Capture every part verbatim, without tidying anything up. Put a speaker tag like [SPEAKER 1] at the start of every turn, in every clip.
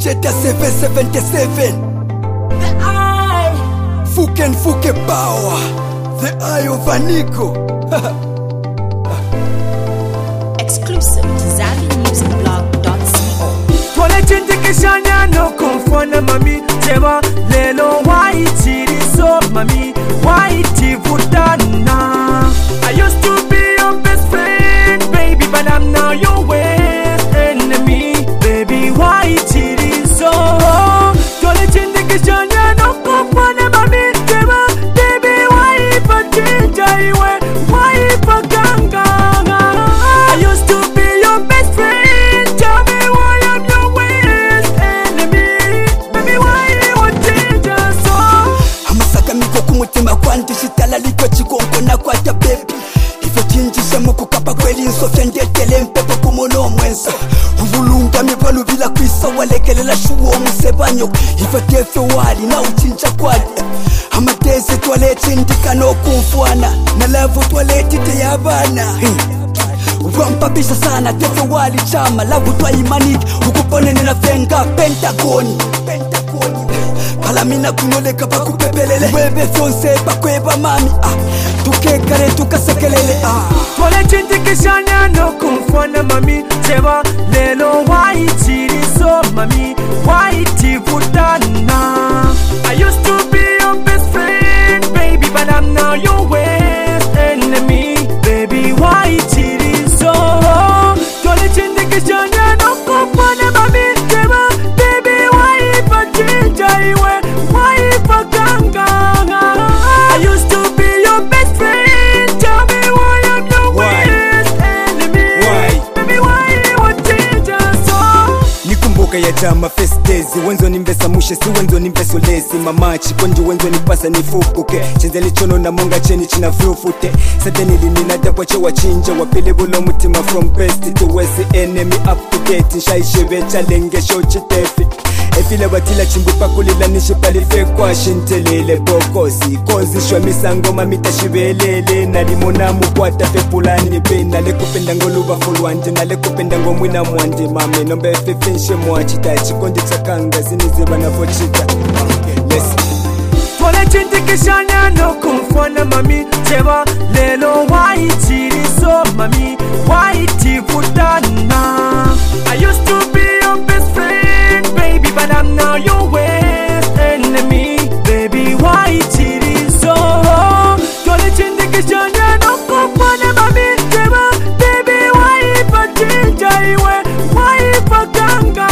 [SPEAKER 1] Jetta seven seventy-seven.
[SPEAKER 2] The eye.
[SPEAKER 1] Fuken Fuke Power. The eye of Aniko.
[SPEAKER 2] Exclusive to Zami Music Blog dot co.
[SPEAKER 3] Twale chinti kishanya no kumfona mami Jeba lelo waiti so mami Waiti vutana. I used to be your best friend, baby, but I'm now your worst enemy. Baby, waiti so. Twale chinti kishanya no kumfona mami Jeba baby waipa chinja iwe waipa ganga. I used to be your best friend. Tell me why I'm your worst enemy. Baby, why you want change us all?
[SPEAKER 1] Amasaka miko kumutima kwanti shitala liko chikongo na kwata baby. Ifo chinjisha muku kapa kweli nsofya ndetele mpepo kumuno mwenso. Uvulunga mivalu vila kwisa walekelela shuo musebanyo. Ifo tefe wali na uchincha kwali. Amatese toaleti ndika no kumfuana. Na lavu toaleti te yabana. Wampapisha sana tefe wali chama. Lavu twa imaniki ukupone nina fenga Pentagoni. Pentagoni palamina kunoleka bakupepelele. Webe fonse bakweba mami ah. Tukekare tukasekelele ah.
[SPEAKER 3] Twale chinti kishanya no kumfona mami Jeba lelo waiti so mami Waiti vutana. I used to be your best friend, baby, but I'm now your worst enemy. Baby, waiti so. Twale chinti kishanya no kumfona mami Jeba baby waipa chinja iwe waipa ganga. I used to be your best friend. Tell me why I'm your
[SPEAKER 4] Why?
[SPEAKER 3] worst enemy.
[SPEAKER 4] Why?
[SPEAKER 3] Baby, why you want change us all?
[SPEAKER 4] Nikumbuka ya jama first days. Wenzo nimbesa mushe si wenzo nimbeso lesi. Mamachi konji wenzo nipasa nifukuke. Chenzeli chono na monga cheni china vrufute. Sadeni linina dapwa chewa chinja. Wapile bulo mutima from best to west. Enemy up to date. Nshaishe challenge show chitefi. Efile batila chimbupa kulila nishipali fekwa shintelele bokosi. Kozi shwa misango mamita shibelele. Nalimona mukwata fepulani bena. Lekupenda ngoluba fulwanje. Na lekupenda ngomwina mwanje mame. Nombe fefinshe mwachita. Chikondi chakanga ziniziba na fochita. Yes.
[SPEAKER 3] Twale chinti kishanya no kumfona mami Jeba lelo waiti so mami Waiti vutana. I used to be your best friend, baby, but I'm now your worst enemy. Baby, waiti so. Twale chinti kishanya no kumfona mami Jeba baby waipa chinja iwe waipa ganga.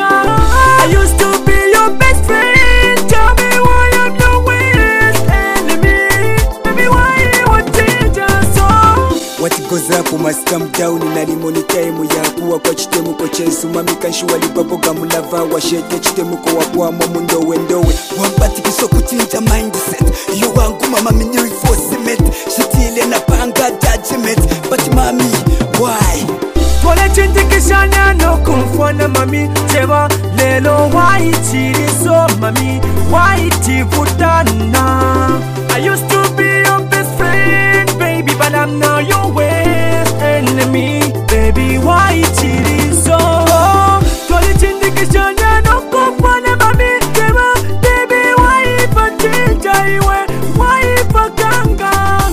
[SPEAKER 3] I used to be your best friend. Tell me why I'm your worst enemy. Baby, why you want change us all?
[SPEAKER 4] What goes up must come down. Nalimoni time yakuwa kwa chitemu ko chesu. Mami kanshuwa libaboga mulava wa shete chitemu ko wakwa mundo wendowe.
[SPEAKER 1] Wampati kiso kuchinja mindset. Iyo wangu mama mini reinforcement. Shitile na panga judgment. But mami, why?
[SPEAKER 3] Twale chinti kishanya no kumfona mami Jeba lelo waiti so mami Waiti vutana. I used to be your best friend, baby, but I'm now your worst enemy. Baby, waiti so. Twale chinti kishanya no kumfona mami Jeba baby waipa chinja iwe waipa ganga.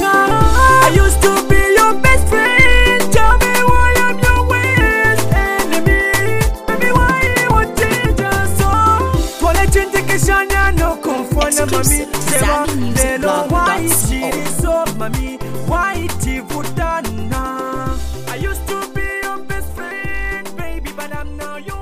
[SPEAKER 3] I used to be your best friend. Tell me why I'm your worst enemy. Baby, why you want change us all? Twale chinti kishanya no kumfona mami
[SPEAKER 2] Exclusive to
[SPEAKER 3] Jeba
[SPEAKER 2] Zami Music
[SPEAKER 3] lelo
[SPEAKER 2] Blog dot
[SPEAKER 3] waiti
[SPEAKER 2] co.
[SPEAKER 3] so mami Waiti vutana. I used to be your best friend, baby, but I'm now your